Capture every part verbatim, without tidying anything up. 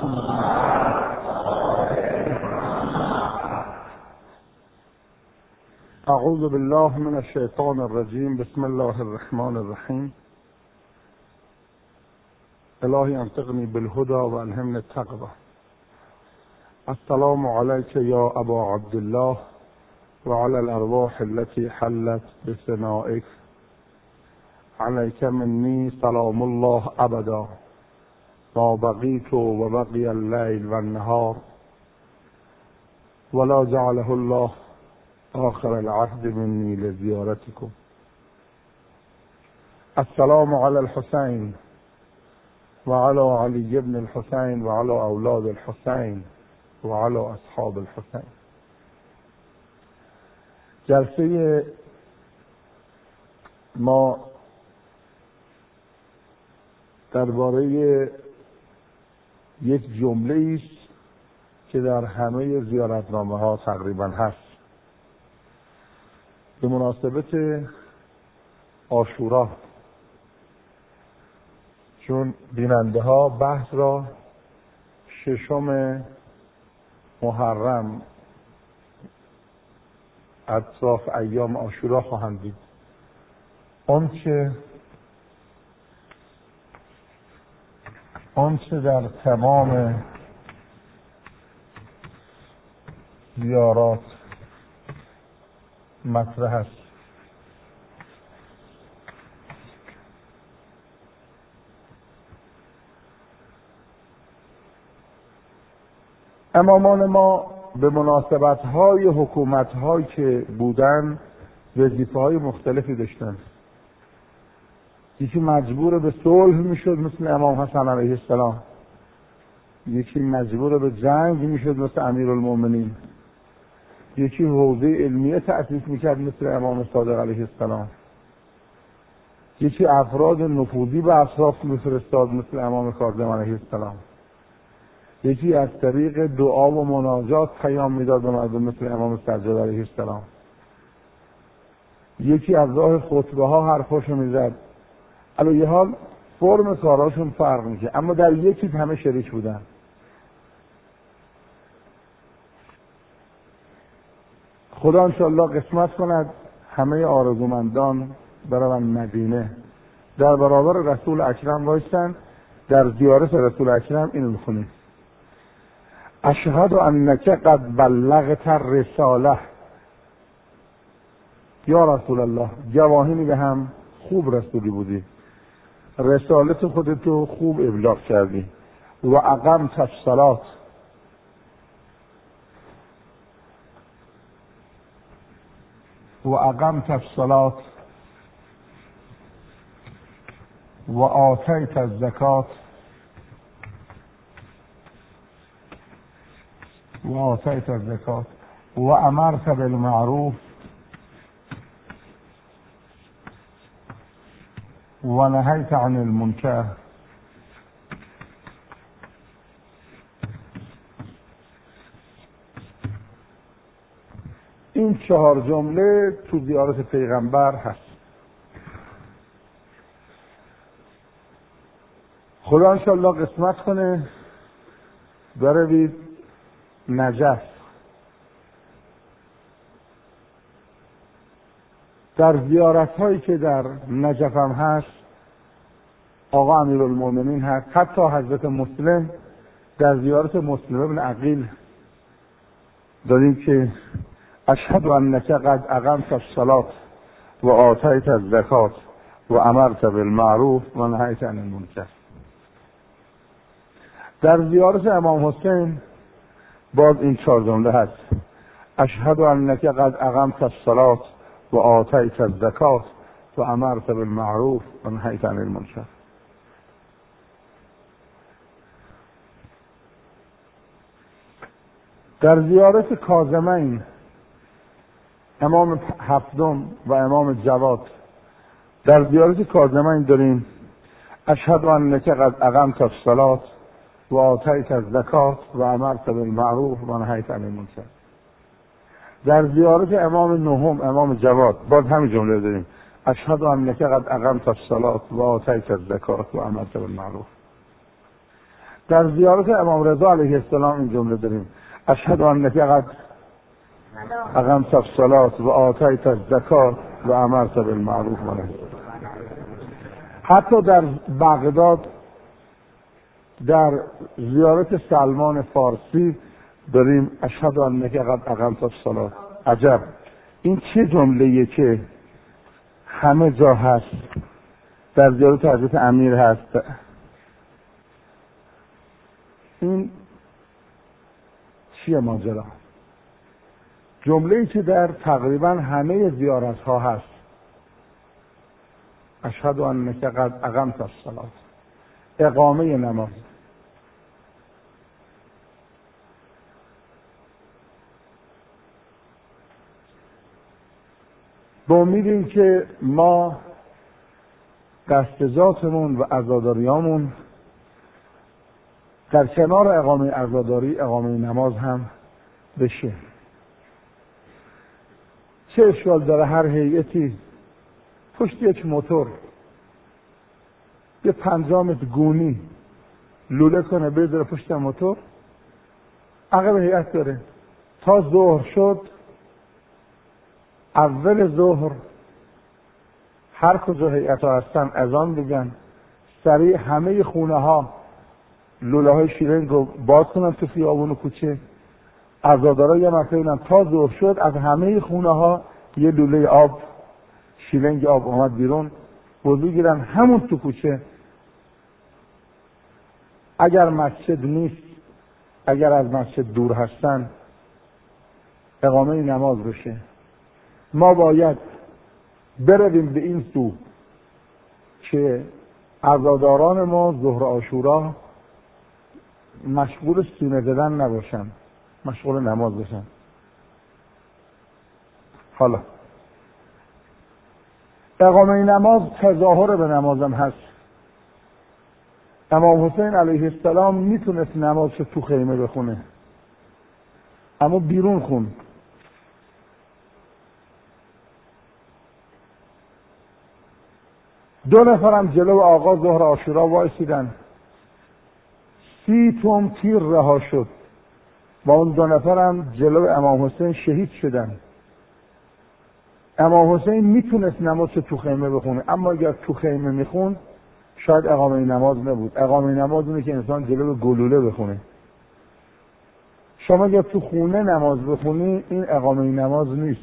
اعوذ بالله من الشیطان الرجیم. بسم الله الرحمن الرحیم. الهی انطقنی بالهدى و الهمنی التقوى. السلام علیک یا ابا عبدالله و علی الارواح التي حلت بثنائک. علیک منی سلام الله ابدا ما بقیت و بقی اللیل و النهار ولا جعله الله آخر العهد منی لزیارتکم. السلام علی الحسین و علی علی ابن الحسین و علی اولاد الحسین و علی اصحاب الحسین. جلسه ما درباره یک جمله است که در همه زیارتنامه ها تقریبا هست، به مناسبت عاشورا، چون بیننده ها بحث را ششم محرم اطراف ایام عاشورا خواهند دید. آنچه آنچه در تمام زیارات مطرح است امامان ما به مناسبت‌های حکومت‌هایی که بودن وظیفه‌های مختلفی داشتن. یکی مجبور به صلح میشد مثل امام حسن علیه السلام، یکی مجبور به جنگ میشد مثل امیرالمومنین، یکی حوزه علمیه تأسیس میکرد مثل امام صادق علیه السلام، یکی افراد نفوذی به اطراف میفرستاد مثل امام کاظم علیه السلام، یکی از طریق دعا و مناجات پیام میداد به مردم مثل امام سجاد علیه السلام، یکی از راه خطبه ها حرفاشو میزد. علیه حال فرم کاراشون فرق میکنه، اما در یکی همه شریک بودن. خدا انشاءالله قسمت کند همه آرزومندان بروند مدینه، در برابر رسول اکرم وایستن، در زیارت رسول اکرم اینو میخونیم: اشهد انک قد بلغت الرساله. یا رسول الله، گواهی میدهم خوب رسولی بودی، رسالت خودتو خوب ابلاغ کردی. و اقمت الصلاة، و اقمت الصلاة و آتیت الزکات و آتیت الزکات و امرت بالمعروف و نهیت عن المنکر. این چهار جمله تو زیارت پیغمبر هست. خدا انشاءالله قسمت کنه بروید نجف. در زیارت هایی که در نجف هم هست آقا امیرالمومنین هست، حتی حضرت مسلم در زیارت مسلم ابن عقیل داریم که اشهد انک قد اقمت الصلاة و آتیت الزکات و امرت بالمعروف و نهیت عن المنکر. در زیارت امام حسین باز این چهار جمله هست: اشهد انک قد اقمت الصلاة و آتیت الزکات و امرت بالمعروف و نهیت عن المنکر. در زیارت کاظمین امام هفتم و امام جواد، در زیارت کاظمین داریم اشهد انک قد اقمت الصلاة و آتیت الزکات و امرت بالمعروف و نهیت عن المنکر. در زیارت امام نهم امام جواد باز همین جمله داریم: اشهد انک قد اقمت الصلاة و آتیت الزکات و امرت بالمعروف. در زیارت امام رضا علیه السلام این جمله داریم: اشهد انک قد اقمت الصلاة و آتیت الزکات و امرت بالمعروف و نهی. حتی در بغداد در زیارت سلمان فارسی داریم اشهد انک قد اقمت الصلاة. عجب، این چه جمله‌ایه که همه جا هست، در زیارت حضرت امیر هست. این چیه ماجرا؟ جمله‌ای که در تقریبا همه زیارت ها هست: اشهد انک قد اقمت الصلاة، اقامه نماز. با امید این که ما قصد ذاتمون و عزاداریامون در کنار اقامه عزاداری اقامه نماز هم بشه. چه اشکال داره هر هیئتی پشت یک موتور یه پنجاه متر گونی لوله کنه بذاره پشت موتور؟ عقب هیئت داره تا ظهر شد، اول ظهر هر کجا هیئت ها هستن اذان بگن، سریع همه خونه ها لوله های شیرنگ رو باز کنن تو خیابون و کوچه. عزادارا یه مرتبه اینن تا ظهر شد از همه خونه ها یه لوله آب شیرنگ آب اومد بیرون، وضو گیرن همون تو کوچه. اگر مسجد نیست، اگر از مسجد دور هستن، اقامه نماز بشه. ما باید برویم به این سو که عزاداران ما ظهر عاشورا مشغول سینه زدن نباشن، مشغول نماز باشن. حالا اقامه نماز تظاهر به نمازم هست. امام حسین علیه السلام میتونست نمازش تو خیمه بخونه، اما بیرون خون. دو نفرم جلو آقا ظهر عاشورا وایسیدن، سی توم تیر رها شد و اون دو نفرم جلو امام حسین شهید شدن. امام حسین میتونست نمازش تو خیمه بخونه، اما اگر تو خیمه میخون شاید اقامه نماز نبود. اقامه نماز اونه که انسان جلو گلوله بخونه. شما اگر تو خونه نماز بخونی این اقامه نماز نیست.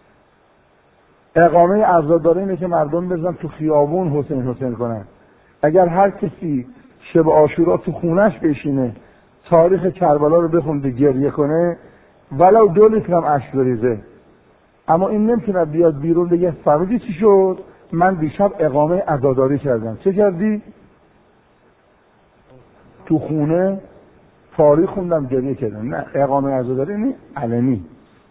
اقامه عزاداری اینه که مردم بزن تو خیابون حسین حسین کنن. اگر هر کسی شب عاشورا تو خونش بشینه تاریخ کربلا رو بخونه گریه کنه، ولو دو لیتر هم اشک بریزه، اما این نمیتونه بیاد بیرون بگه فهمیدی چی شد؟ من دیشب اقامه عزاداری کردم. چه کردی؟ تو خونه تاریخ خوندم گریه کردم. نه، اقامه عزاداری نه، علنی.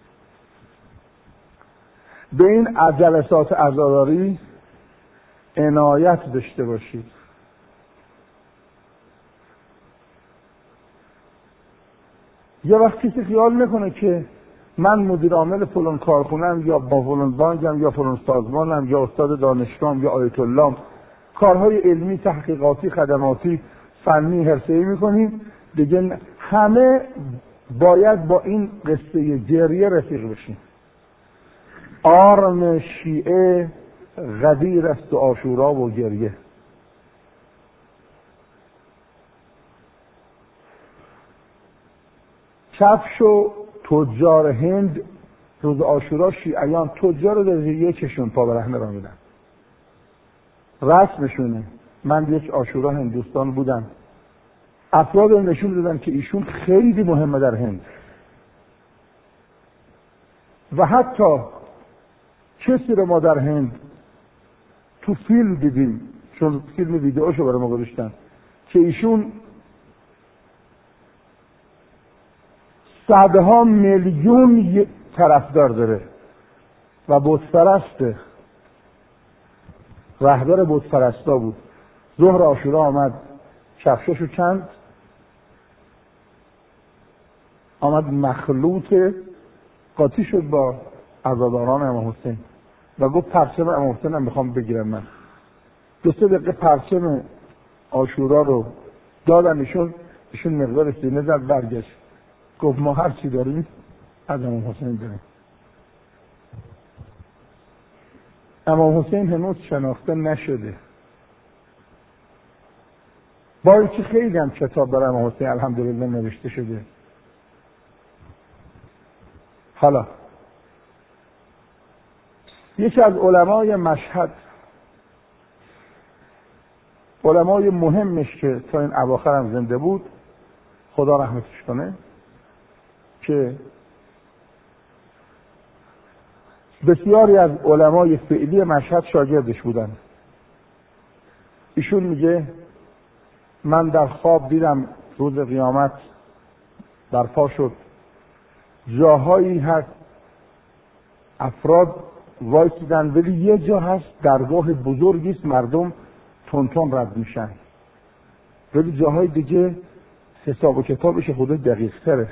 به این جلسات عزاداری عنایت داشته باشید. یه وقت کسی خیال میکنه که من مدیر عامل فلان کارخونه‌ام یا با فلان بانکم یا فلان سازمانم یا استاد دانشگاهم یا آیت الله، کارهای علمی، تحقیقاتی، خدماتی، فنی، حرفه‌ای میکنیم دیگه، همه باید با این قصه گریه رفیق بشیم. آرم شیعه غدیر است و عاشورا و گریه. کفش و تجار هند روز عاشورا شیعیان تجار در یکشون پا برهنه را میدن، رسمشونه. من یک عاشورا هندوستان بودم، افراد نشون دادن که ایشون خیلی مهمه در هند و حتی کسی رو ما در هند تو فیلم دیدیم، چون فیلم ویدئوشو برای ما گذاشتن، که ایشون صدها میلیون طرفدار داره و بتپرسته، رهبر بتپرستا بود. ظهر عاشورا آمد کفشاشو کند، آمد مخلوط قاطی شد با عزاداران امام حسین و گفت پرچم امام حسین هم میخوام بگیرم. من دو سه دقیقه پرچم عاشورا رو دادنشون، ایشون مقدار سینه زد برگشت گفت ما هر چی داریم از امام حسین داریم. امام حسین هنوز شناخته نشده، با اینکه خیلی هم کتاب برای امام حسین الحمدلله نوشته شده. حالا یکی از علمای مشهد، علمای مهمش که تا این اواخر هم زنده بود خدا رحمتش کنه، که بسیاری از علمای فعلی مشهد شاگردش بودن، ایشون میگه من در خواب دیدم روز قیامت برپا شد، جاهایی هست افراد وایسیدن ولی یه جا هست درگاه بزرگی است مردم تون تون رد میشن، ولی جاهای دیگه حساب و کتابش خود دقیق تره.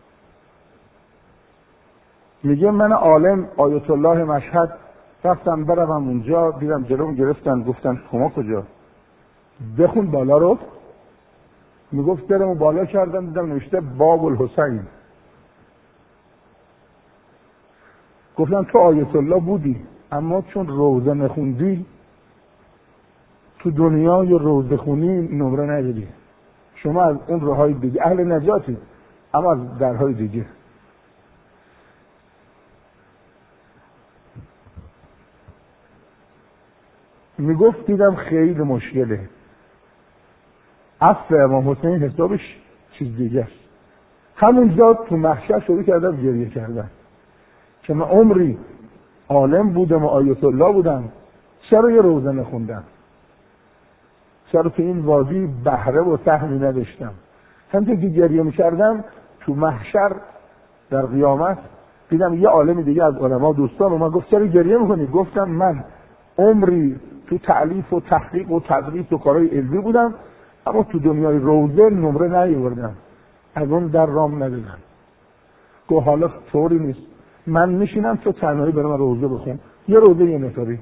میگه من عالم آیت الله مشهد رفتم برم اونجا، دیدم جلوم گرفتن گفتن شما کجا؟ بخون بالا رو. میگفت درمو بالا کردم دیدم نوشته باب الحسین. گفتم تو آیت الله بودی اما چون روزه نخوندی تو دنیای روزه خونی نمره نگیری، شما از اون راههای دیگه اهل نجاتی اما از درهای دیگه. میگفت دیدم خیلی مشکله، عفو امام حسین حسابش چیز دیگه است. همونجا تو محشر شروع کردم گریه کردن که من عمری عالم بودم و آیت الله بودم، چرا یه روزه نخوندم، چرا تو این وادی بهره و سهمی نداشتم. همونطور که گریه میکردم تو محشر در قیامت دیدم یه عالم دیگه از علما دوستان اومد گفت چرا گریه میکنی؟ گفتم من عمری تو تعلیف و تحقیق و تدریس و کارهای علمی بودم اما تو دنیای روزه نمره نیاوردم، از اون در رام ندادم. گفت حالا طوری نیست، من میشینم تو تنهایی برام روزه بخون، یه روزه یه نفری.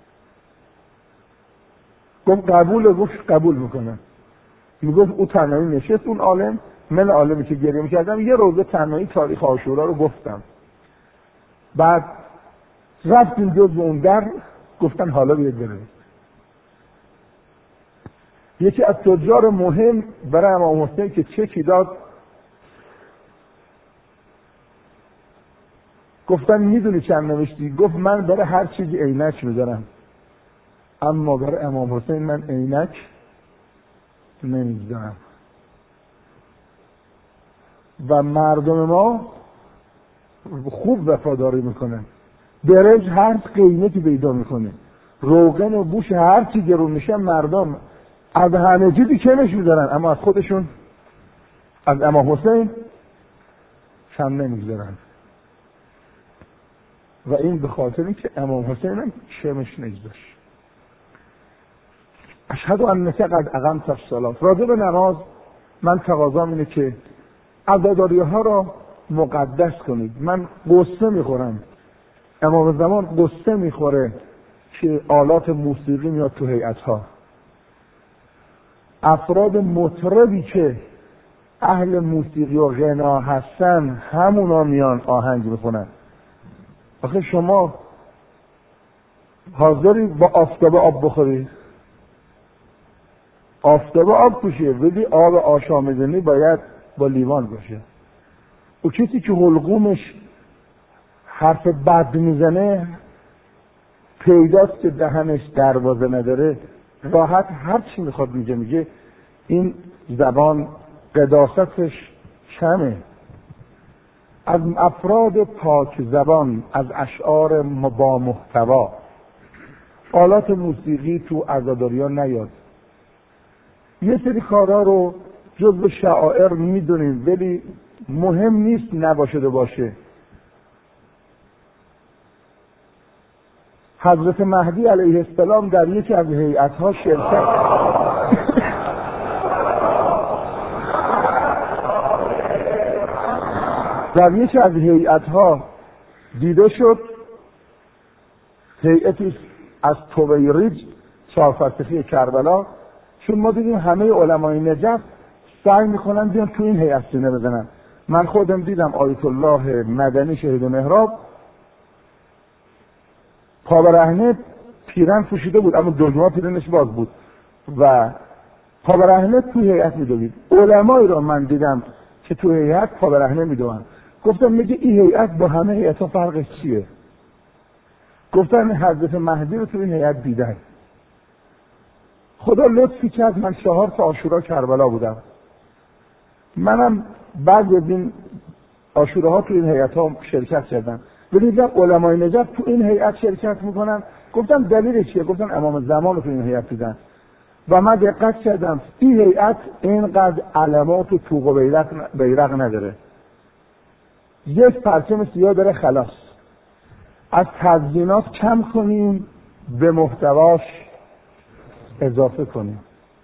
گفت قبول؟ گفت قبول میکنم. میگفت او تنهایی نشست اون عالم، من عالمی که گریه میکردم یه روزه تنهایی تاریخ عاشورا رو گفتم. بعد رفتیم جز اون در، گفتن حالا بیاد بریم. یکی از تجار مهم برای امام حسین که چکی داد، گفتن میدونی چند نوشتی؟ گفت من برای هر چیزی عینک میذارم اما برای امام حسین من عینک نمیذارم. و مردم ما خوب وفاداری میکنن، برنج هر قیمتی پیدا میکنه، روغن و بوش هر چی گرون میشه مردم از همه چیزی کمش میذارن اما از خودشون از امام حسین کم نمیذارن. و این به خاطر اینکه امام حسین هم کمش نگذاشت. اشهد انک قد اقمت الصلاة. راجع به نماز من تقاضام اینه که عزاداری ها را مقدس کنید. من قصه میخورم، امام زمان قصه میخوره که آلات موسیقی میاد تو هیئت ها، افراد مطربی که اهل موسیقی و غنا هستن همونا میان آهنگ میخونن. آخه شما حاضری با آفتاب آب بخوری؟ آفتاب آب توشه ولی آب آشامیدنی باید با لیوان باشه. او کسی که حلقومش حرف بد میزنه پیداست که دهنش دروازه نداره، راحت هر چی میخواد میگه میگه، این زبان قداستش کمه. از افراد پاک زبان، از اشعار با محتوا، آلات موسیقی تو عزاداریان نیاد. یه سری کارا رو جزو شعائر میدونیم ولی مهم نیست نباشده باشه. حضرت مهدی علیه السلام در یکی از هیئت‌ها شرکت در یکی از هیئت‌ها دیده شد، هیئتی از تویریج چهارفرسخی کربلا. چون ما دیدیم همه علمای نجف سعی میکنن بیان تو این هیئت سینه بزنن. من خودم دیدم آیت الله مدنی شهید محراب پا برهنه پیرن پوشیده بود، اما دجمه پیرنش باز بود و پا برهنه تو هیئت میدوید. علمایی رو من دیدم که تو هیئت پا برهنه میدوند. گفتم میگه این هیئت با همه هیئت‌ها فرقش چیه؟ گفتن حضرت مهدی رو تو این هیئت دیدن. خدا لطفی کرد من چهار تا عاشورا کربلا بودم. منم بعد از این عاشوراها تو این هیئت‌ها شرکت کردم. ولی دیدم علمای نجف تو این هیئت شرکت میکنن. گفتم دلیلش چیه؟ گفتن امام زمان رو تو این هیئت دیدن. و من دقت کردم این هیئت اینقدر علامات و طوق و بیرق بیرق نداره. یک پرچم سیاه داره خلاص. از تزیینات کم کنیم، به محتواش اضافه کنیم.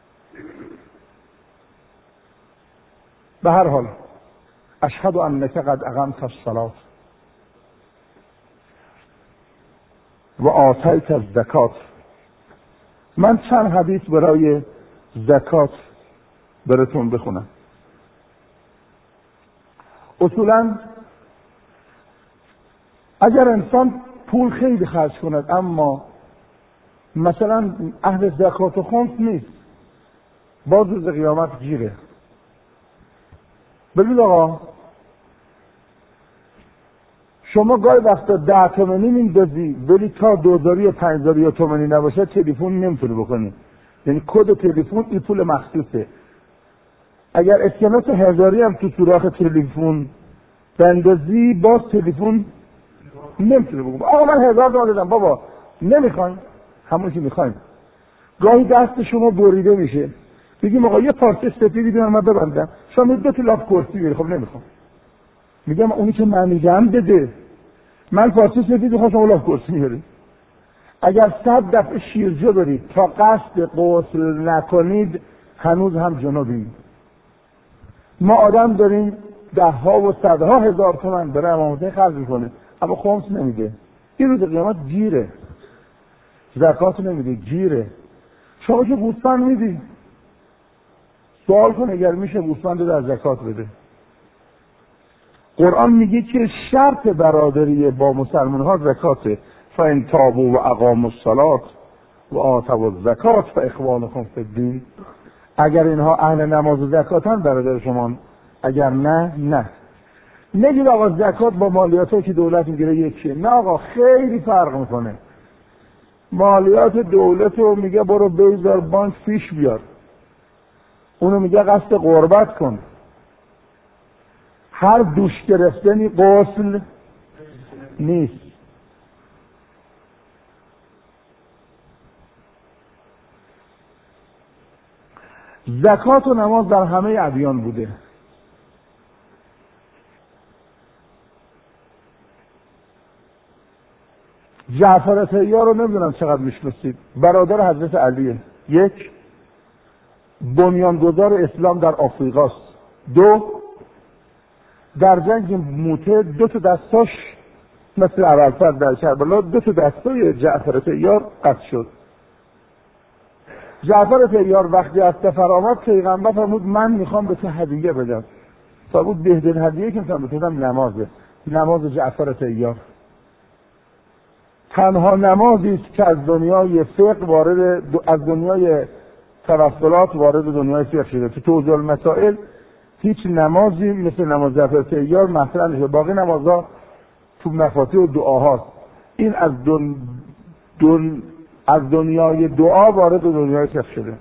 به هر حال اشهد انک قد اقمت الصلاة و آتیت الزکات. من چند حدیث برای زکات براتون بخونم. اصولا اگر انسان پول خیلی خرج کند اما مثلا اهل زکات و خمس نیست، باز روز قیامت گیره. ببین آقا، شما گاهی وقتا ده تومنی میندازی ولی تا دوزاری یا پنجزاری یا تومنی نباشه تلفن نمیتونی بکنی. یعنی کد تلفن این پول مخصوصه. اگر اسکناس هزاری هم تو سوراخ تلفن بندازی باز تلفن نمیتونی بکنی. آقا من هزار تومن دادم بابا نمیخوایم، همون که میخوایم. گاهی دست شما بریده میشه، میگیم آقا یه پارچه سفیدی بیارم من ببندم، شما دو تا لاف کرسی بیاری. خب نمیخوام. میگم اونی که من میگم بده، من پارچه سفید میخوام شما لاف کرسی میاری. اگر صد دفعه شیرجه برید تا قصد غسل نکنید هنوز هم جنوبیم. ما آدم داریم ده ها و صدها هزار تومن برای امام حسین خرج میکنه اما خمس نمیده. این روز قیامت گیره. زکات نمیده، گیره. شما که گوسفند میدی، سوال کن اگر میشه گوسفند رو در زکات بده. قرآن میگه که شرط برادری با مسلمان ها زکاته. فان تابوا و اقاموا الصلاة و آتوا الزکات فاخوانکم فی الدین. اگر اینها اهل نماز و زکاتن برادر شما، اگر نه نه. نگید آقا زکات با مالیاتی که دولت میگیره یکیه. نه آقا، خیلی فرق میکنه. مالیات دولت رو میگه برو بذار بانک پیش بیار، اونو میگه قصد قربت کن. هر دوش گرفتنی غسل نیست. زکات و نماز در همه ادیان بوده. جعفر طیار رو نمیدونم چقدر میشناسید، برادر حضرت علیه. یک، بنیانگذار اسلام در آفریقاست. دو، در جنگ موته دو تا دستاش مثل ابوالفضل در کربلا دو تا دستای جعفر طیار قطع شد. جعفر طیار وقتی از سفر آمد پیغمبر فرمود من میخوام به تو هدیه بدم. فرمود بهترین هدیه که میتونم بدم نمازه. نماز جعفر طیار تنها نمازی است که از دنیای فقه وارد از دنیای توسلات وارد دنیای فقه شده. تو توضیح المسائل هیچ نمازی مثل نماز جعفر طیار مطرح نشده. باقی نمازها تو مفاتیح و دعاهاست. این از دن... دن... از دنیای دعا وارد دنیای فقه شده.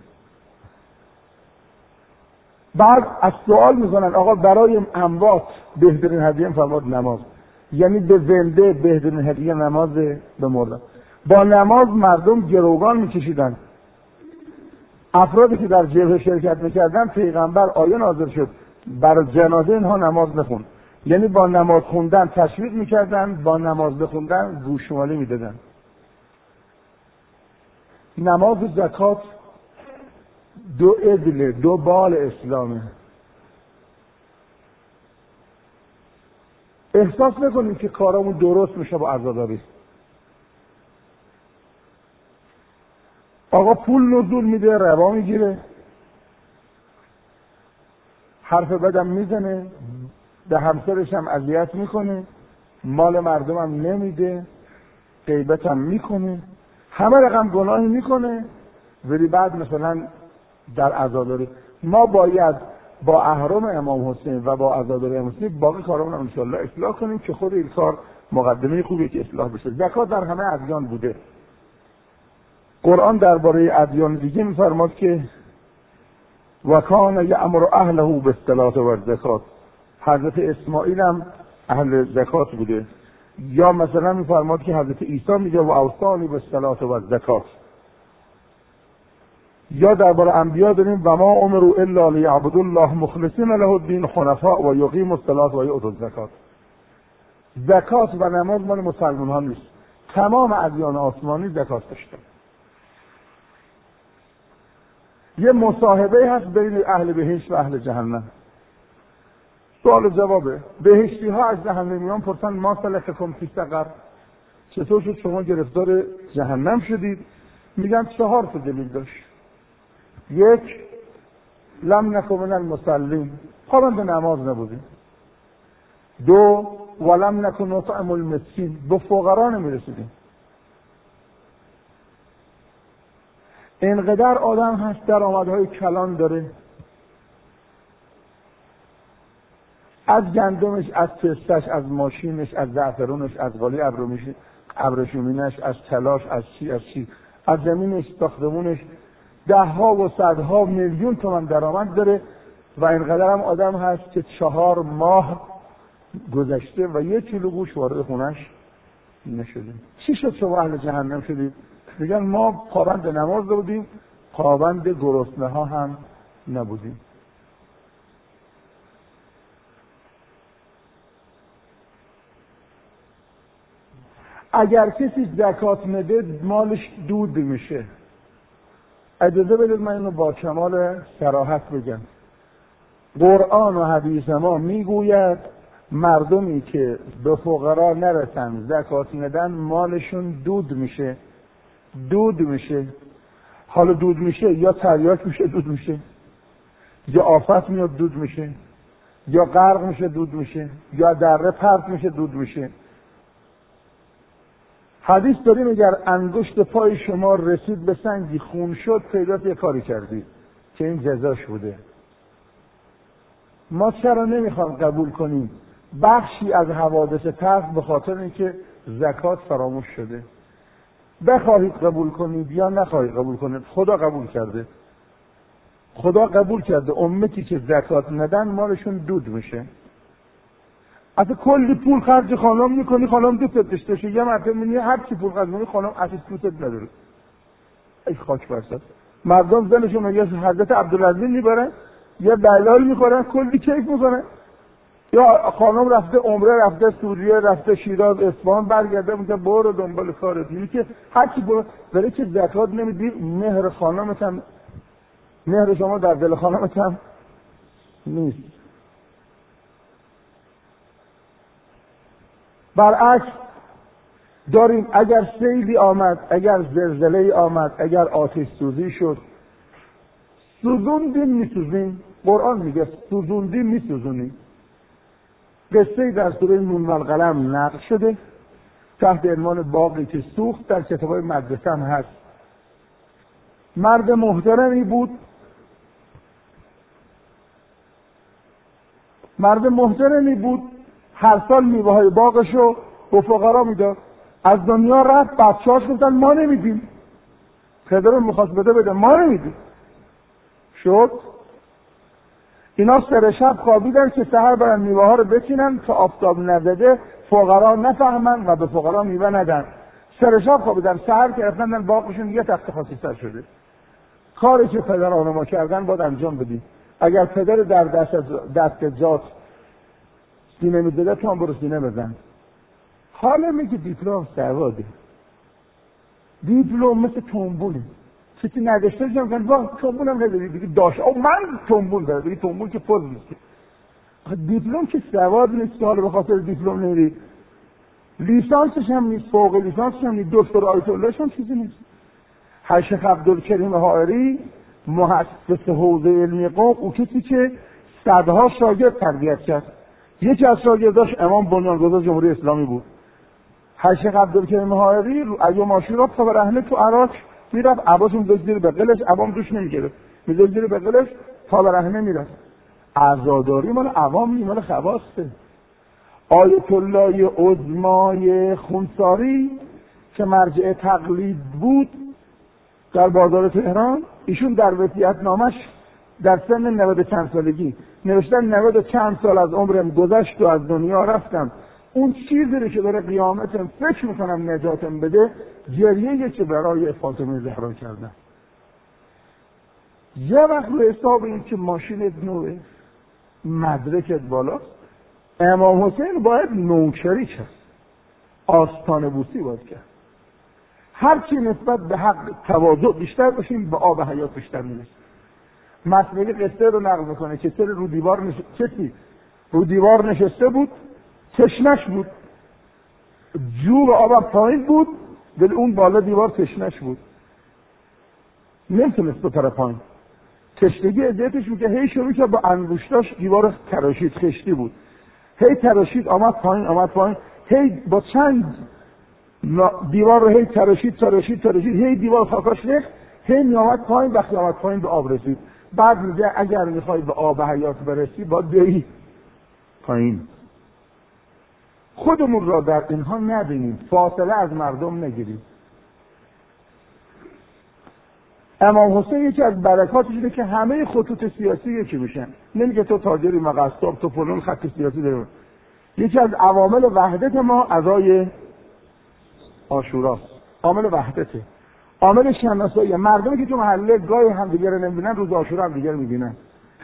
بعد از سوال میکنن آقا برای اموات بهترین هدیه فرمود نماز. یعنی به زنده بهترین هدیه نماز، به مردن. با نماز مردم گروگان میکشیدن. افرادی که در جبهه شرکت میکردن پیغمبر آیه نازل شد بر جنازه اینها نماز نخون. یعنی با نماز خوندن تشویق میکردن، با نماز بخوندن گوشمالی میدادن. نماز و زکات دو عدل، دو بال اسلامه. احساس نکنیم که کارامون درست میشه با عزاداری. آقا پول نزول میده، ربا میگیره. حرف بدم میزنه، به همسرش هم اذیت میکنه، مال مردمم نمیده، غیبتم میکنه، همه رقم گناهی میکنه، ولی بعد مثلا در عزاداری. ما باید با احرام امام حسین و با عزاداری امام حسین باقی کارامون ان شاء الله اصلاح کنیم که خود این کار مقدمه خوبیه که اصلاح بشه. زکات در همه ادیان بوده. قرآن درباره ادیان دیگه میفرماد که و کان یأمر اهله بالصلاة والزکات. حضرت اسماعیل هم اهل زکات بوده. یا مثلا میفرماد که حضرت عیسی میگه و اوصانی بالصلاة والزکات. یا درباره انبیا داریم و ما امروا الا لیعبدوا الله مخلصین له الدین حنفاء و یقیموا الصلاة و یؤتوا الزکات. زکات و نماز مال مسلمان ها نیست، تمام ادیان آسمانی زکات داشتن. یه مصاحبه هست بین اهل بهشت و اهل جهنم. سوال جوابه. بهشتی ها از جهنمیان پرسن ما سلککم فی سقر، چطور شد شما گرفتار جهنم شدید؟ میگن چهار تا دلیل داشت. یک، لم نکن من المصلین، پابند نماز نبودیم. دو، ولم نکن نطعم المسکین، به فقرا نمیرسیدیم. اینقدر آدم هست درآمدهای کلان داره، از گندمش، از پستش، از ماشینش، از زعفرونش، از قالی ابریشمینش، از تلاش، از چی از چی از زمینش، ساختمونش، ده ها و صدها میلیون تومان درآمد داره و اینقدر هم آدم هست که چهار ماه گذشته و یک کیلو گوشت وارد خونش نشده. چی شد شما اهل جهنم شدید؟ میگن ما پابند نماز بودیم، پابند گرسنه ها هم نبودیم. اگر کسی زکات نده مالش دود میشه. اجازه بدید من اینو با کمال صراحت بگم. قرآن و حدیث ما میگوید مردمی که به فقرا نرسن زکات ندن مالشون دود میشه. دود میشه. حالا دود میشه یا تریاک میشه دود میشه، یا آفت میاد دود میشه، یا غرق میشه دود میشه، یا دره پرت میشه دود میشه. حدیث داریم اگر انگشت پای شما رسید به سنگی خون شد پیدات یه کاری کردید که این جزاش بوده. ما چرا نمیخوام قبول کنیم بخشی از حوادث تلخ به خاطر اینکه زکات فراموش شده؟ بخواهید قبول کنید یا نخواهید قبول کنید، خدا قبول کرده. خدا قبول کرده امتی که زکات ندن مالشون دود میشه. اصلا کلی پول خرج خانم میکنی، خانم دوست داشته باشه، یه مرتبه میبینی هر چی پول خرج میکنی خانم اصلا دوست نداره. ای خاک بر سر. مردم زنشون یا حضرت عبدالعزیز میبرن یا دلال میخورن کلی کیف میکنن، یا خانم رفته عمره، رفته سوریه، رفته شیراز، اصفهان، برگرده میگه برو دنبال کارت. میگه که هر کی برو ولی که زکات نمیدی، مهر خانمت هم مهر شما در دل خانمت هم نیست. برعکس داریم اگر سیلی آمد، اگر زلزله آمد، اگر آتش سوزی شد، سوزوندیم میسوزیم. قرآن میگه سوزوندیم میسوزونیم. قصه در سوره نون و القلم نقل شده تحت عنوان باغی که سوخت، در کتابای مدرسه هم هست. مرد محترمی بود، مرد محترمی بود هر سال میوه های باغشو به فقرا میداد. از دنیا رفت، بچه‌هاش گفتن ما نمیدیم. پدرم میخواست بده بده، ما نمیدیم. شد اینا سر شب خوابیدن که سحر برن میوه ها رو بچینن تا آفتاب نزده فقرا نفهمن و به فقرا میوه ندن. سر شب خوابیدن، سحر که رفتن باغشون یه تخت خاصی سر شده. کاری که پدر آنما کردن باید انجام بدیم. اگر پدر در دست دست جات سینه میداده تو هم برو سینه بزن. حالا میگه دیپلم سواده، دیپلم مثل تومبوله، چیزی نداشته جمع کن با تومبولم نداری دیگه داشت او من تومبول داره دیگه، تومبول که پوز نیست. دیپلم که سواد نیست، حالا به خاطر دیپلم نمیری. لیسانسش هم نیست، فوق لیسانسش هم نیست، دکتر آیت اللهش هم چیزی نیست. شیخ عبدالکریم حائری محسس حوزه علمی قم، او کسی که صدها شاگرد تربیت کرد. یکی از شاگرداش امام بنیانگذار جمهوری اسلامی بود. حشیق عبدالکریم حائری ایام عاشورا تا برهنه تو عراق میرفت، عباس اون زیر بغلش، عوام دوش نمیگرفت، میذاشت زیر بغلش تا برهنه میرفت. عزاداری مال عوام نی، مال خواسته. آیت الله عظمای خونساری که مرجع تقلید بود در بازار تهران، ایشون در وصیت‌نامش در سن نود چند سالگی نوشتن نود چند سال از عمرم گذشت و از دنیا رفتم، اون چیزی رو که برای قیامتم فکر میکنم نجاتم بده گریه که برای فاطمه زهرا کردم. یه وقت به حساب این که ماشین نوه مدرکت بالاست، امام حسین باید نوکری کرد، آستانه بوسی باید کرد. هرچی نسبت به حق تواضع بیشتر باشیم به آب حیات بیشتر میرسیم. مسئله قصه رو نقل میکنه که کسی رو دیوار نش... کسی رو دیوار نشسته بود، تشنش بود، جو و آب پایین بود، دل اون بالا دیوار تشنش بود، نمیتونست بپره پایین. تشنگی اذیتش بود که هی شروع کرد با انگشتاش دیوار تراشید، خشتی بود، هی تراشید آمد پایین آمد پایین، هی با چند دیوار رو هی تراشید تراشید تراشید، هی دیوار خاکاش ریخت، هی می آمد پایین، وقتی آمد پایین به آب رسید. بعد میگه اگر میخوای به آب حیات برسی باید بیایی پایین. خودمون را در اینها نبینیم، فاصله از مردم نگیریم. امام حسین یکی از برکاتش اینه که همه خطوط سیاسی یکی میشن. نمیگه تو تاجری مقصاب تو فلان خط سیاسی داری. یکی از عوامل وحدت ما عزای عاشوراست، عامل وحدته، عامل شناسایی. مردمی که تو محله گاهی همدیگه رو نمیبینن روز عاشورا همدیگه رو میبینن.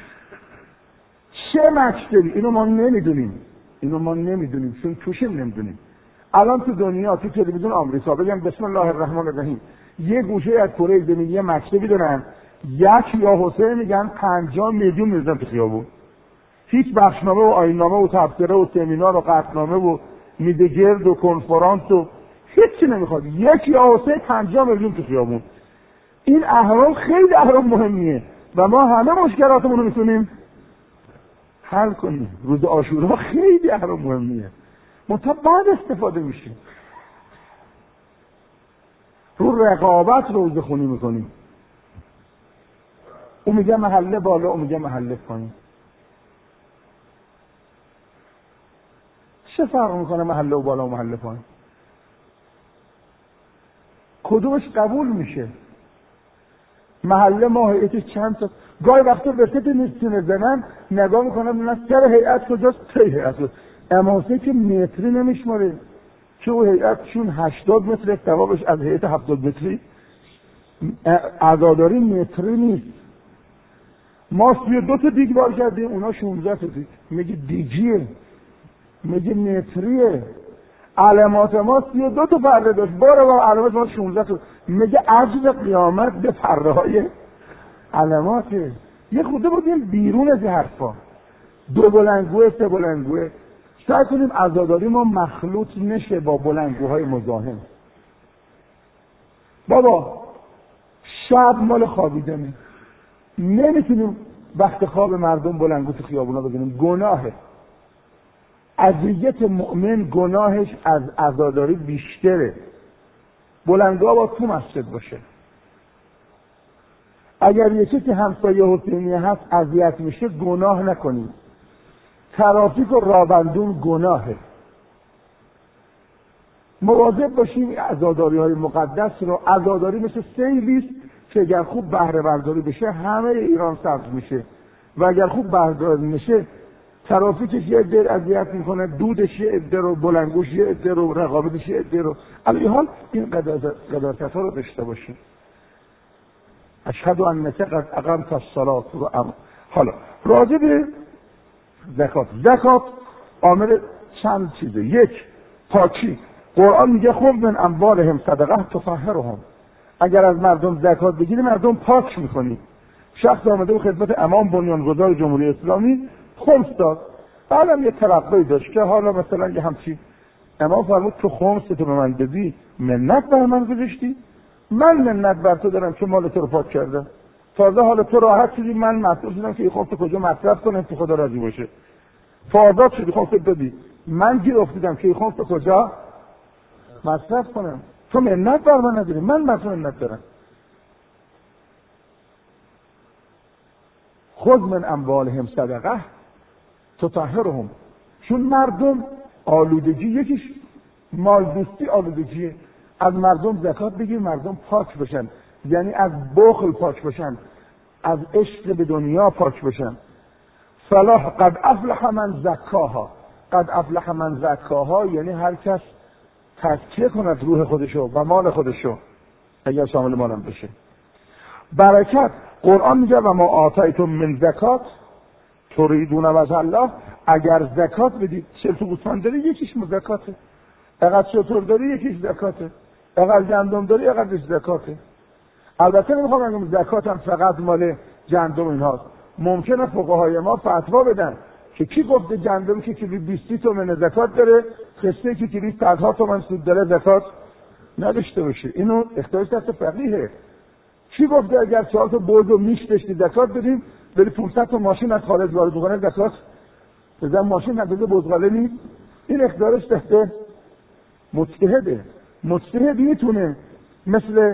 چه مکتبی؟ اینو ما نمیدونیم، اینو ما نمیدونیم چون توشیم نمیدونیم. الان تو دنیا تو تلویزیون آمریکا بگم بسم الله الرحمن الرحیم، یه گوشه از کره زمین یه مکتبی دارن، یک یا حسین میگن پنجاه میلیون میذارن تو خیابون. هیچ بخشنامه و آیین‌نامه و تبصره و سمینار و قطعنامه و میدهگرد و کنفرانس و هیچی نمیخواد، یک یا حسین پنجاه میلیون تو خیابون. این اهرام خیلی اهرام مهمیه و ما همه مشکلاتمون رو میتونیم حل کنیم. روز عاشورا خیلی اهرام مهمیه، منتها بعد استفاده میشیم. رو رقابت روزه خونی میکنیم، او میگه محله بالا، او میگه محله پایین. چه فرق میکنه محله و بالا و محله پایین؟ کدومش قبول میشه؟ محله ما هیئتش چند تا، گاهی وقتا به سطح نیستونه زنن نگاه میکنم ببینن سر هیئت کجاست، تی هیئت کجاست. اما حسین که متری نمیشماره که او هیئتشون هشتاد متر، ثوابش از هیئت هفتاد متری. عزاداری متری نیست. ما سی و دو تا دیگ بار کردیم، اونا شانزده تا دیگ. میگه دیگیه، میگه متریه. علامات ما سی و دو تا پرده داشت، باره با علامات ما شانزده تا. میگه عجز قیامت به پرده های علاماته. یه خورده بودیم بیرون از حرفا، دو بلندگوه سه بلندگوه. سعی کنیم عزاداری ما مخلوط نشه با بلندگوهای مزاحم. بابا شب مال خوابیدنه، نمیتونیم وقت خواب مردم بلندگو تو خیابونا بگیریم، گناهه. اذیت مؤمن گناهش از عزاداری بیشتره. بلندگوها با تو مسجد باشه. اگر یکی که همسایه حسینیه هست اذیت میشه گناه نکنید. ترافیک و رابندون گناهه. مواظب باشیم عزاداری های مقدس رو. عزاداری مثل سیلیست که اگر خوب بهره برداری بشه همه ایران سبز میشه و اگر خوب برداری نشه ترافیکش یه عده اذیت میکنه، دودش یه عده رو، بلندگوش یه عده رو، رقابتش یه عده رو. علی حال این قدرت ها رو داشته باشیم. اشهد انک قد اقمت الصلاة و ام. حالا راجع به زکات. زکات عامل چند چیزه. یک، پاکی. قرآن میگه خذ من اموالهم صدقه تطهرهم. اگر از مردم زکات بگیری مردم پاک میکنی. شخص آمده به خدمت امام بنیانگذار جمهوری اسلامی خمس داد، بعدم یه ترقی داشت که حالا مثلا یه همچین امام فرمود تو خمس تو به من بدی منت بر من گذاشتی، من منت بر تو دارم که مال تو رو پاک کردم. تازه حالا تو راحت شدی، من مسئول شدم که خب تو کجا مصرف کنم که خدا راضی باشه. تو آزاد شدی، خب تو بدی. من گیر افتادم که خب تو کجا مصرف کنم. تو منت بر من نداری، من مثلا منت دارم. خذ من اموالهم صدقه تطهرهم. چون مردم آلودگی، یکیش مال دوستی آلودگیه. از مردم زکات بگیر مردم پاک بشن، یعنی از بخل پاک بشن، از عشق به دنیا پاک بشن. صلاح قد افلح من زکاها. قد افلح من زکاها یعنی هر کس تزکیه کند روح خودشو و مال خودشو، اگر شامل مالم بشه. برکت، قرآن میگه و ما آتیتم من زکات تریدون وجه الله. اگر زکات بدید، چهل تا گوسفند داری یکیش زکاته، اگر شتر داری یکیش زکاته، اگر گندم داری اگرش زکاته. البته نمیخوام بگم زکات هم فقط مال گندم اینهاست. ممکنه فقهای ما فتوا بدن که کی گفته گندم که کیلو بیست تومن زکات داره، خسته که کیلو صدها تومن سود داره زکات نداشته باشه. اینو اختیارش دست فقیهه. کی گفته اگر چهار تا بوز و میش داشتی زکات بدیم، ولی پانصد تا ماشین از خارج وارد بکنه زکات بزن؟ ماشین ندازه بزغاله نیست. این اختیارش دست مجتهده. مجتهد میتونه مثل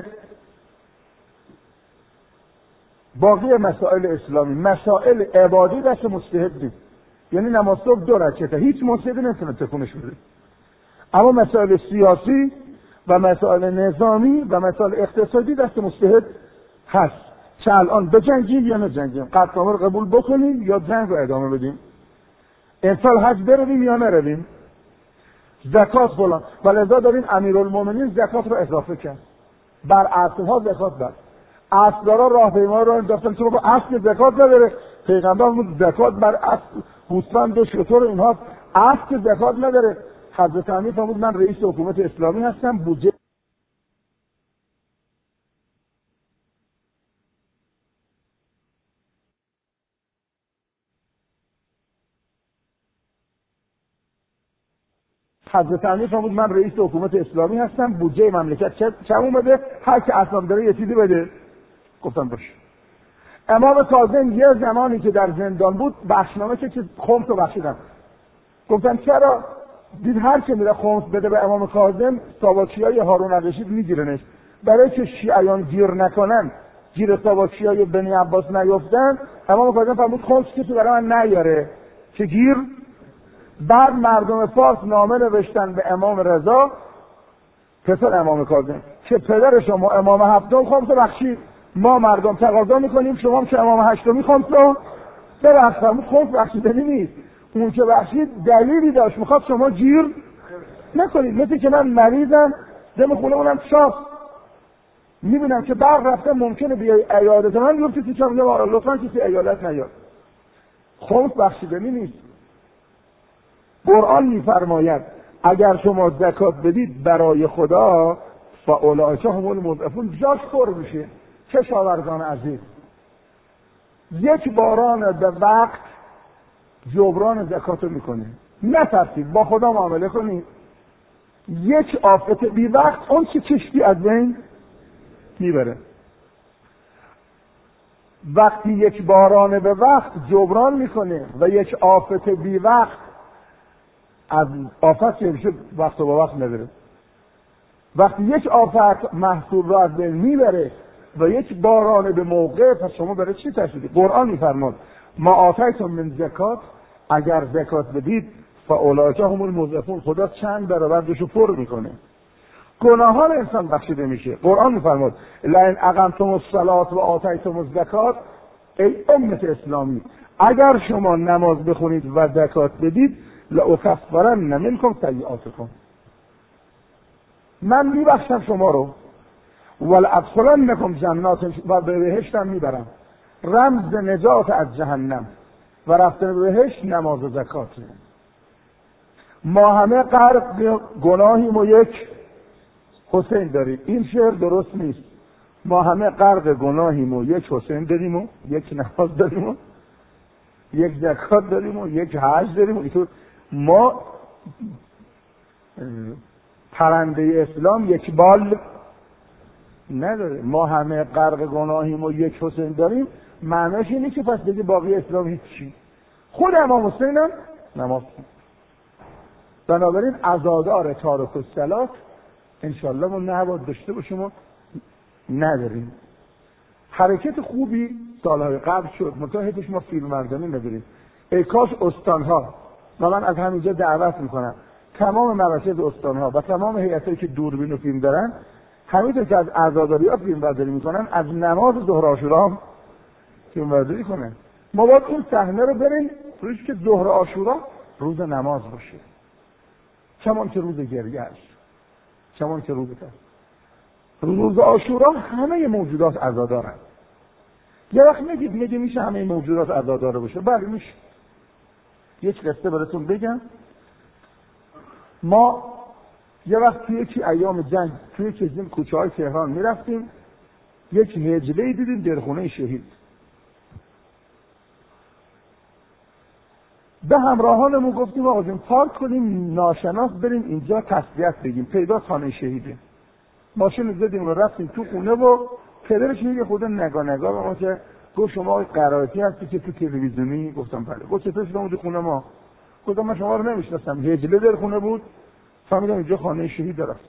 باقی مسائل اسلامی، مسائل عبادی دست مجتهد نیست. یعنی نماز صبح دو رکعته هیچ مجتهدی نمیتونه تکونش بده. اما مسائل سیاسی و مسائل نظامی و مسائل اقتصادی دست مجتهد هست. چه الان بجنگیم یا نجنگیم، قطع رو قبول بکنیم یا جنگ رو ادامه بدیم، امسال حج برویم یا نرویم، زکات فلان. ولذا داریم امیرالمومنین زکات رو اضافه کرد بر اصلها. زکات بر اصلدارا راهپیما رو انداختن چون با اصل زکات نداره. پیغمبر فرمود زکات بر اصل گوسفند و شتر اینها اصل زکات نداره. حضرت امیر فرمود من رئیس حکومت اسلامی هستم، بودجه حضرت امیر فرمود من رئیس حکومت اسلامی هستم، بودجه مملکت چمون بده، هر کی اسلام داره یه چیزی بده. گفتم باشه. امام کاظم یه زمانی که در زندان بود بخشنامه که خمس رو بخشیدن. گفتن چرا؟ دید هر که میره خمس بده به امام کاظم ساواکیای هارون الرشید میگیرنش. برای که شیعیان گیر نکنن، گیر ساواکیای بنی عباس نیفتن، امام کاظم فرمود خمس که تو برای من نیاره که گیر. بعد مردم فارس نامه نوشتن به امام رضا پسر امام کاظم که پدر شما امام هفتم خمس بخشید، ما مردم تقاضا میکنیم شما هم که امام هشتمی خمس رو ببخشید. خمس بخشیدنی نیست، اون که بخشید دلیلی داشت، میخواد شما گیر نکنید. مثل که من مریضم دم خونه اونم شاست میبینم که برق رفته ممکنه بیای عیادت من گفتی که چم لطفا کسی عیادت نیاد. خمس بخشیدنی نیست. قرآن میفرماید اگر شما زکات بدید برای خدا فاولئک هم المضعفون، جاش پر میشه. کشاورزان عزیز، یک باران به وقت جبران زکات رو میکنه. نترسید، با خدا معامله کنید. یک آفت بی وقت اون چه کشتی از بین میبره. وقتی یک باران به وقت جبران میکنه و یک آفت بی وقت از آفت که میشه وقت و با وقت نداره. وقتی یک آفت محصول رو از بین میبره و یک باران به موقع، پس شما برای چی ترسیدید؟ قرآن میفرماد ما آتیتم من زکات، اگر زکات بدید فاولئک هم المضعفون، خدا چند برابرشو پر میکنه. گناهان انسان بخشیده میشه. قرآن میفرماد لئن اقمتم الصلاة و آتیتم الزکات، ای امت اسلامی اگر شما نماز بخونید و زکات بدید لأکفرن منکم سیئاتکم، من میبخشم شما رو، ولادخلنکم جنات، و به بهشتم میبرم. رمز نجات از جهنم و رفتن به بهشت نماز و زکات. ما همه غرق گناهیم و یک حسین داریم. این شعر درست نیست. ما همه غرق گناهیم و یک حسین داریم و یک نماز داریم و یک زکات داریم و یک حج داریم و اینطور. ما پرنده اسلام یک بال نداره. ما همه غرق گناهیم و یک حسین داریم، معناش اینه که پس بگی باقی اسلام هیچی. خود امام حسین هم نماز خوند. بنابراین عزادار تارک الصلات انشالله ما نباید داشته باشیم و نداریم. حرکت خوبی سالهای قبل شد، متأهدش ما فیلم مردمی نداریم. ای کاش استانها، و من از همینجا دعوت میکنم تمام مراکز استانها و تمام هیئتایی که دوربین و فیلم دارن، همینطور که از عزاداری‌ها فیلم برداری میکنن، از نماز ظهر عاشورا هم فیلم برداری کنن. ما باید این صحنه رو بریم روش که ظهر عاشورا روز نماز باشه، چمان که روز گریه است، چمان که روز است. روز عاشورا همه موجودات عزادارن. یه وقت میگید میگه میشه همه موجودات عزادار باشه؟ بله میشه. یک قصه براتون بگم. ما یه وقت توی یکی ایام جنگ توی یکی از این کوچه های تهران میرفتیم، یک هجله دیدیم در خونه شهید. به همراهانمون گفتیم آقا جون پارک کنیم ناشناس بریم اینجا تسلیت بگیم، پیدا خانه شهیده. ماشین زدیم و رفتیم تو خونه و پدرش میگه خدا نگاه نگاه به ما که گفت شما آقای قرائتی هستی که تو تلویزیونی؟ گفتم بله. گفت چطور شدم تو خونه ما؟ گفتم من شما رو نمیشناسم. هجله در خونه بود، فهمیدم اینجا خانه شهید رفت.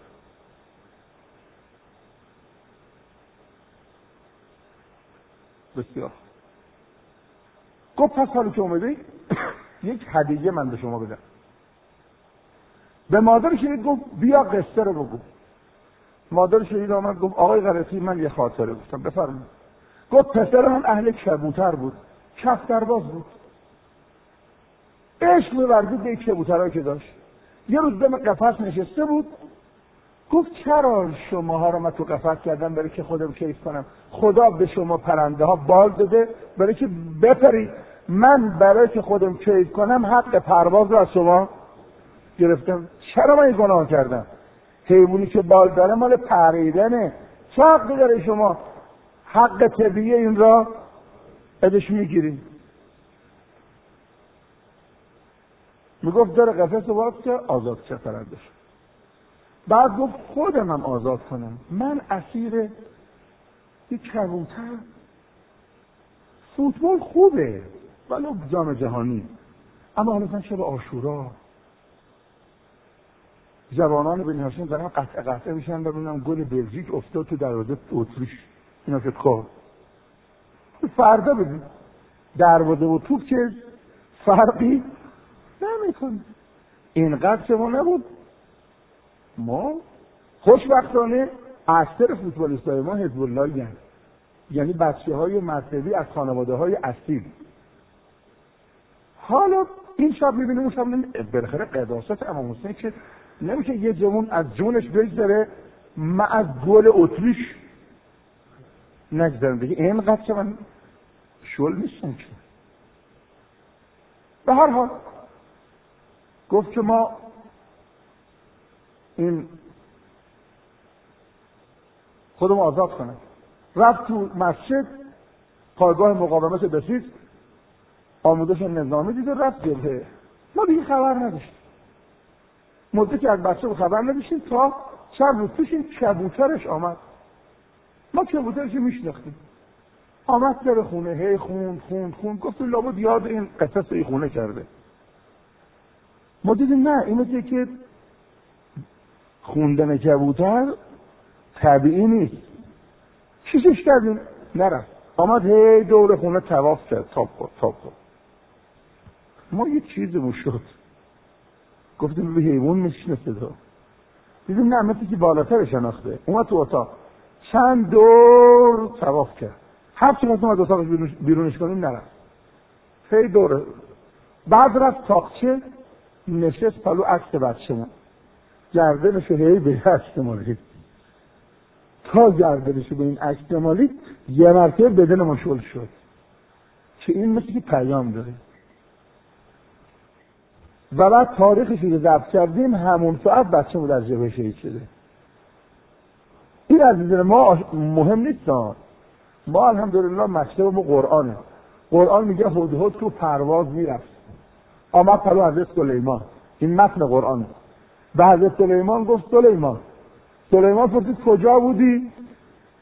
بسیار. گفت پس حالی که اومدی یک هدیه من به شما بدم. به مادر شهید گفت بیا قصه رو بگو. مادر شهید آمد گفت آقای قرائتی من یه خاطره. گفتم بفرمایید. گفت پسر من اهل کبوتر بود، کفترباز بود، عشق می‌ورزید به کبوترایی که داشت. یه روز دم قفس نشسته بود، گفت چرا شماها رو من تو قفس کردم برای که خودم کیف کنم؟ خدا به شما پرنده ها بال داده برای که بپرید، من برای که خودم کیف کنم حق پرواز رو از شما گرفتم. چرا من این گناه کردم؟ حیوانی که بال داره مال پریدنه، چه حقی داره شما حق طبیعی این را ازش میگیرید؟ میگفت در قفس باز که آزاد چه پرنده شد. بعد گفت خودم هم آزاد کنم، من اسیر یک کبوتر. فوتبال خوبه ولی جام جهانی، اما حالا مثلا شب عاشورا جوانان بنی هاشم دارن قطع قطع میشن ببینم گل بلژیک افتاد تو دروازه اتریش، اینا که کار فردا بدید دروازه و توپ که فرقی نمیکنه. اینقدر شما نبود. ما خوشبختانه اکثر فوتبالیستای ما حزب الله یعنی یعنی بچه های مذهبی از خانواده های اصیل. حالا این شب میبینیم اون شب نمی... بالاخره قداست امام حسین که نمیشه یه جوان از جونش بگذره من از گل اتریش نگذارم دیگه. اینقدر که من شل نیستم که. به هر حال گفت که ما این خودمو آزاد کنم. رفت تو مسجد، پایگاه مقاومت بسیج، آموزش نظامی دید و رفت جبهه. ما دیگه خبر نداشتیم. مدتی که از بچه خبر نداشتیم تا چند روز پیش این کبوترش آمد. ما کبوترش میشناختیم. آمد در خونه، هی خوند خوند خوند. گفت لابد یاد این قصص این خونه کرده. ما دیدیم نه، این مثل که خوندن کبوتر طبیعی نیست. چیزش کردیم؟ نرفت. آمد هی دور خونه طواف کرد، تاب خورد تاب خورد. ما یه چیزمون شد، گفتیم به حیوان میشناسه تو. دیدیم نه، مثل که بالاتر شناخته. اومد تو اتاق چند دور طواف کرد. هفت چند اومد اتاقش بیرونش کنیم نرفت. هی دوره. بعد رفت تاقچه نشست پلو عکس بچه‌مون. گردنش هی به عکس مالید. تا گردنش به این عکس مالید یه مرتبه بدن ما شل شد که این مثل که پیام داره. و بعد تاریخش رو ضبط کردیم، همون ساعت بچه‌مون در جبهه شهید شده. این عزیزان ما مهم نیست. ما الحمدلله مکتب ما قرآنه. قرآن میگه هدهد تو پرواز میرفت، آمد پلو حضرت سلیمان. این متن قرآنه. به حضرت سلیمان گفت سلیمان. سلیمان پرسید کجا بودی؟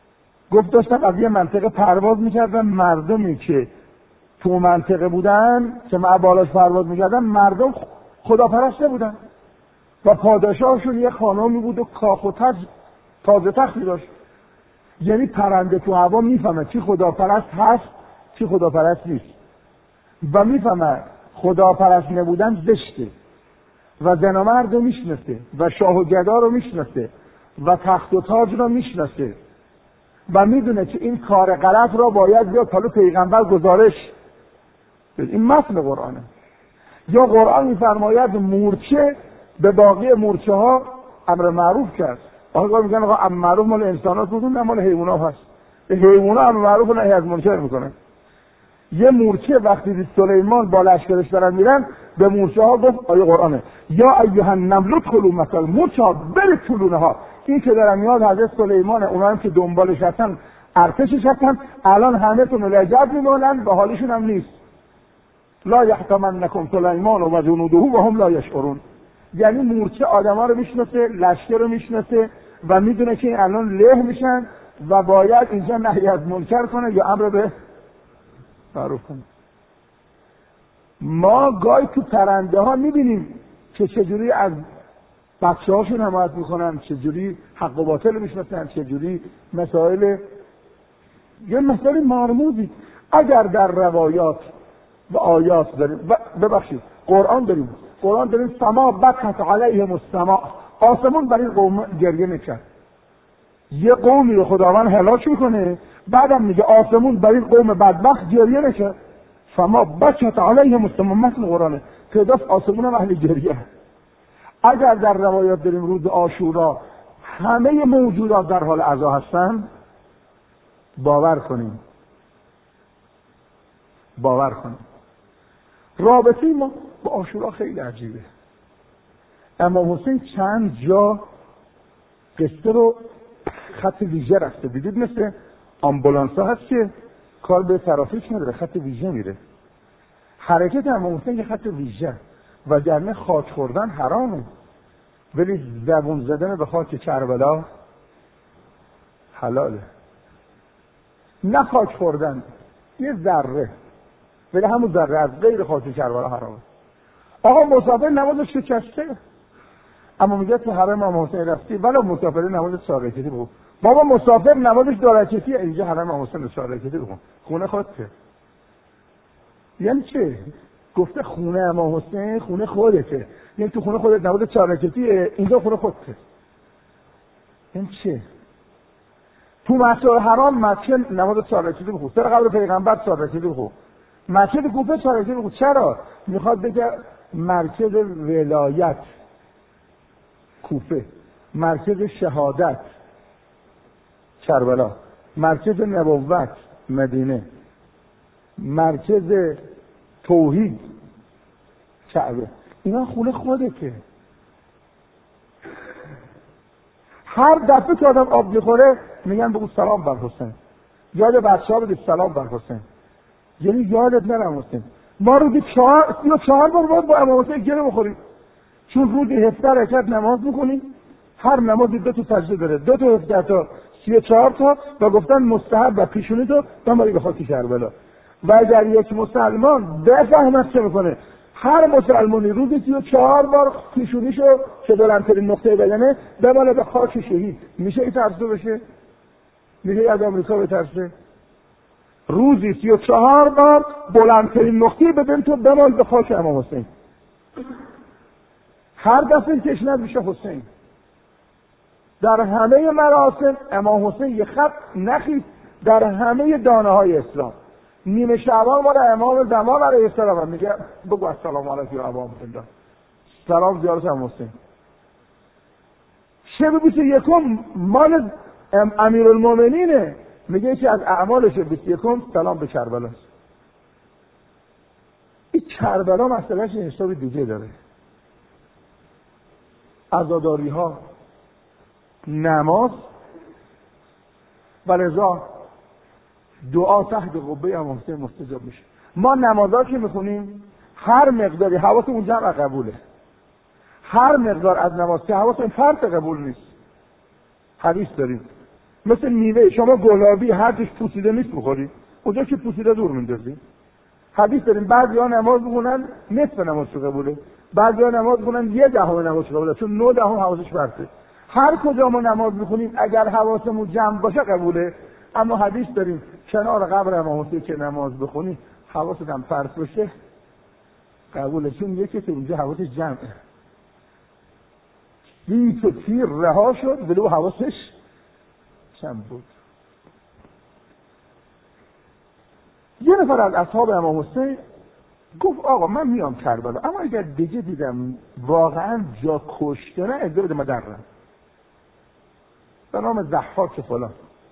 گفت داشتن از یه منطقه پرواز میکردن، مردمی که تو منطقه بودن که ما بالاش پرواز میکردن مردم خداپرسته بودن و پادشاهشون یه خانمی بود و کاخ و تاج تازه تختی داشت. یعنی پرنده تو هوا میفهمه چی خداپرست هست چی خداپرست نیست و میفهمه خداپرست نبودن زشته و زن و مرد رو میشناسه و شاه و گدا رو میشناسه و تخت و تاج رو میشناسه و میدونه که این کار غلط را باید بیاد پلو پیغمبر گزارش. این متن قرآنه. یا قرآن میفرماید مورچه به باقی مورچه ها امر معروف کرد. آقا میگن آقا امر معروف مال انسانات بود، نه مال حیوانات هست. حیوانات امر معروف نهی از منکر میکنن. یه مورچه وقتی دید سلیمان با لشکرش دارن میرن به مورچه ها گفت آیه قرآنه یا ایها النمل ادخلوا مثلا مورچه ها برسولونها. این که دارن میاد حضرت سلیمانه، اونا هم که دنبالش هستن ارتشش هستن، الان همه تون لجب میمونن و حالیشون هم نیست. لا یحطمنکم سلیمان و جنوده و هم لا یشعرون. یعنی مورچه آدما رو میشناسه، لشکر رو میشناسه و میدونه که این الان له میشن و باید اینجا نهی از منکر کنه یا امر به معروف کنه. ما گاهی تو پرنده ها میبینیم که چجوری از بچه هاشون حمایت میکنن، چجوری حق و باطل میشناسن، چجوری مسائل یه مسائل مرموزی اگر در روایات و آیات داریم و ببخشید قرآن داریم قرآن داریم سما بکت علیهم السما، آسمون برای قوم گریه میکرد. یه قومی رو خداوند هلاک میکنه بعدم میگه آسمون برای قوم بدبخت گریه میکرد. سما بکت علیهم السما مثل قرآنه که دست آسمون هم اهل گریه. اگر در روایات داریم روز عاشورا همه موجودات در حال عزا هستن، باور کنیم باور کنیم رابطه ما با عاشورا خیلی عجیبه. امام حسین چند جا قصه رو خط ویژه رفته. دیدید مثل آمبولانس ها هست که کار به ترافیک نداره، خط ویژه میره. حرکت امام حسین یه خط ویژه وگرنه خاک خوردن حرامه، ولی زبون زدن به خاک کربلا حلاله. نه خاک خوردن یه ذره، ولی همون ذره از غیر خاک کربلا حرامه. آقا مسافر نمازش شکسته اما میگه تو حرم امام حسین رفتی ولی مسافر نمازش چهار رکعتی بخون. بابا مسافر نمازش دو رکعتیه، اینجا حرم امام حسین چهار رکعتی بخون، خونه خودته. یعنی چه؟ گفته خونه امام حسین خونه خودته، یعنی تو خونه خودت نماز چهار رکعتیه، اینجا خونه خودته. این چه؟ تو مسجد حرام مسجد نماز چهار رکعتی بخون، سر قبر پیغمبر چهار رکعتی بخون، مسجد کوفه چهار رکعتی بخون. چرا؟ میخواد بگه مرکز ولایت کوفه، مرکز شهادت کربلا، مرکز نبوت مدینه، مرکز توحید کعبه. اینا خونه خودته. هر دفعه که آدم آب میخوره میگن بگو سلام بر حسین، یاد بچه‌ها بده سلام بر حسین، یعنی یادت نره حسین. ما رو چهار یا چهار بار باید با امام حسین گره بخوریم، چون روزی هفده رکعت نماز میکنیم، هر نمازی دو تا سجده داره، دو تا هفده تا سی و چهار تا و گفتن مستحب و پیشونی تو بماری به خاک کربلا. و اگر یک مسلمان بفهمد چه میکنه، هر مسلمانی روزی سی و چهار بار پیشونیشو که بلندترین نقطه بدنه بماله به خاک شهید، میشه این ترسو بشه؟ میشه از آمریکا بترسه؟ روزی سی و چهار بار بلندترین نقطه بدن تو بمال به خاک امام حسین. هر دفعه کشنه میشه حسین. در همه مراسم امام حسین یه خط نخید در همه دانه های اسلام. نیمه شعبان مال امام زمان علیه السلام میگه بگو السلام علیکم یا ابا عبدالله، سلام زیارت امام حسین. شب بیست و یکم مال امیرالمومنینه، میگه که از اعمالش بیست و یکم سلام به کربلا. این کربلا مسئلهش حساب دیگه داره. عزاداری ها، نماز و رضا دعا تحت قبه امام حسین مستجاب میشه. ما نمازها که میخونیم هر مقداری حواس اون جمع قبوله، هر مقدار از نماز که حواس این فرد قبول نیست. حدیث داریم مثل میوه شما گلابی هر جوش پوسیده نیست بخورید، اونجا که پوسیده دور میندازید. حدیث داریم بعضی‌ها نماز بخونن نصف نماز قبوله، بعضی‌ها نماز بخونن یه دهم نماز قبوله، چون نه دهم حواسش پرته. هر کجا ما نماز میخونیم اگر حواسمون جمع باشه قبوله. اما حدیث داریم کنار قبر امام حسین که نماز بخونی حواست هم پرت باشه قبوله، چون یکی که اونجا حواسش جمعه. این تو تیر رها شد ولو حواسش جمع بود. یه نفر از اصحاب امام حسین گفت آقا من میام کربلا، اما اگر دیگه دیدم واقعا جا کشته نه اجازه بده من درم. به نام ضحاک فلان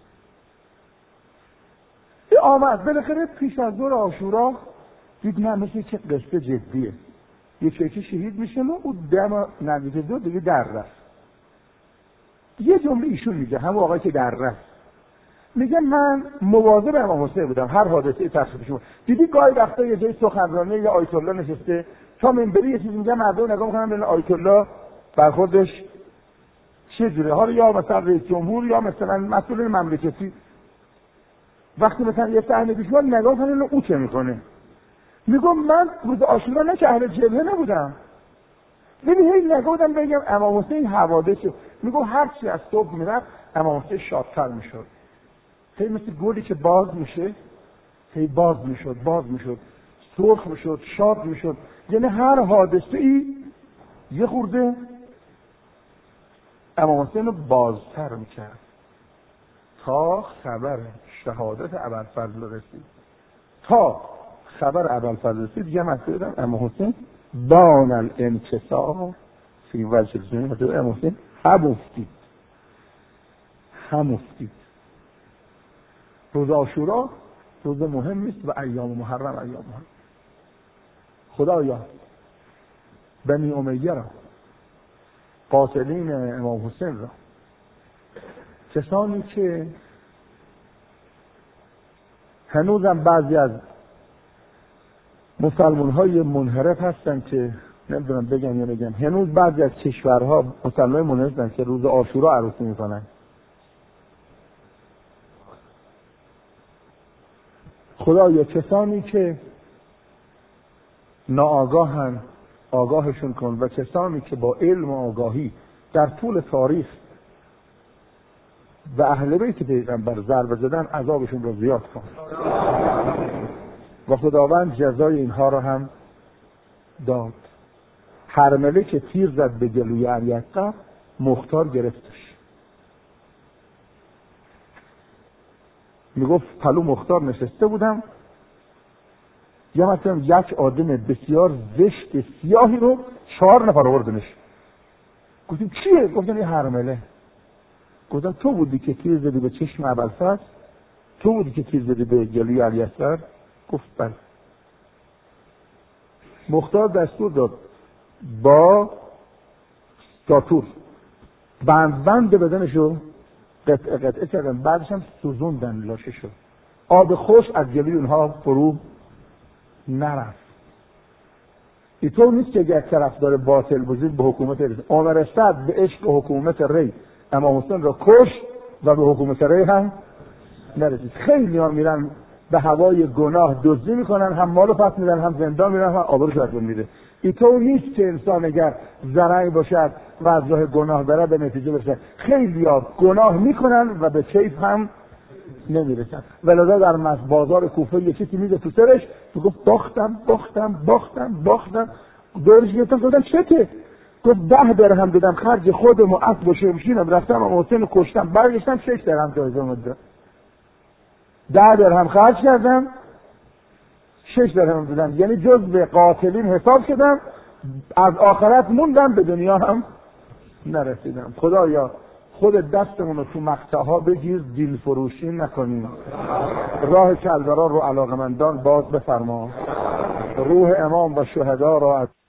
ای آمد. بالاخره پیش از دور عاشورا دید نه مثل که قصه جدیه، یکی یکی شهید میشه و اون دم نزدیک دو دیگه در رفت. یه جمله ایشون میگه، هم آقایی که در رفت میگه من مواظب امام حسین بودم، هر حادثه تصادفی شد دیدی گاهی وقتا یه جای سخنرانی یا آیت الله نشسته تا منبری یه چیزی میگه مردم نگاه میکنن ببینن آیت الله برخوردش چه جوره، حالا یا مثلا رئیس جمهور یا مثلا مسئول مملکتی، وقتی مثلا یه صحنه پیش میاد نگاه کنن او چه میکنه. میگم من روز عاشورا نه که اهل جبهه نبودم، ببین هی نگاه بودم بگم امام حسین حوادث. میگم هر چی از صبح میرفت امام حسین شادتر میشد، هی مثل گلی که باز میشه هی باز میشد باز میشد سرخ میشد شاد میشد، یعنی هر حادثه ای یه خورده امام حسین رو بازتر میکرد تا خبر شهادت ابوالفضل رسید. تا خبر ابوالفضل رسید دیگه مسئله دادم امام حسین بان الانتصار فی وجه الجنین، امام حسین هم افتید هم افتید. روز عاشورا روز مهم است و ایام محرم ایام محرم. خدایا بنی امیه را، قاتلین امام حسین را، کسانی که هنوزم بعضی از مسلمان های منحرف هستن که نمیدونم بگم یا بگم، هنوز بعضی از کشورها مسلمان منحرف هستن که روز عاشورا عروسی میکنن. خدایا کسانی که ناآگاهن آگاهشون کن و کسانی که با علم و آگاهی در طول تاریخ و اهل بیت پیغمبر ضربه زدن عذابشون رو زیاد کن و خداوند جزای اینها رو هم داد. هرمله که تیر زد به گلوی اریقه مختار گرفتش. میگفت پلو مختار نشسته بودم یا مثلا یک آدم بسیار زشت سیاهی رو چهار نفر آوردنش. گفتیم چیه؟ گفتن این هرمله. گفتن تو بودی که تیر زدی به چشم ابوالفضل؟ تو بودی که تیر زدی به گلوی الیسر؟ گفت بله. مختار دستور داد با ساتور بند بند بدنشو قطعه قطعه کردن، بعدش هم سوزوندن لاشه شد. آب خوش از گلوی اونها فرو نرفت. اینطور نیست که اگر طرفدار باطل بودید به حکومت رسید. عمر صدر به عشق حکومت ری امام حسین را کش و به حکومت ری هم نرسید. خیلی ها میرن به هوای گناه دزدی میکنن، هم مالو پس میدن هم زندان میرن هم آبروش از بین میره. اینطور نیست که انسان اگر زرنگ باشد و از راه گناه بره به نتیجه برسه. خیلی ها گناه میکنن و به کیف هم نمیرسن. ولذا در بازار کوفه یکی که میده تو سرش تو گفت باختم باختم باختم باختم دورش گفتم گفتم چته؟ گفت ده درهم دادم خرج خودم و اسب و شمشیرم رفتم و حسین رو کشتم برگشتم شش درهم جایزه مده. ده درهم خرج کردم شش درهم دادم، یعنی جز به قاتلین حساب شدم، از آخرت موندم به دنیا هم نرسیدم. خدایا خود دستمون رو تو مقطعها بگیر، دل فروشی نکنیم. راه کلبرا رو علاقمندان باز بفرما. روح امام و شهدا را از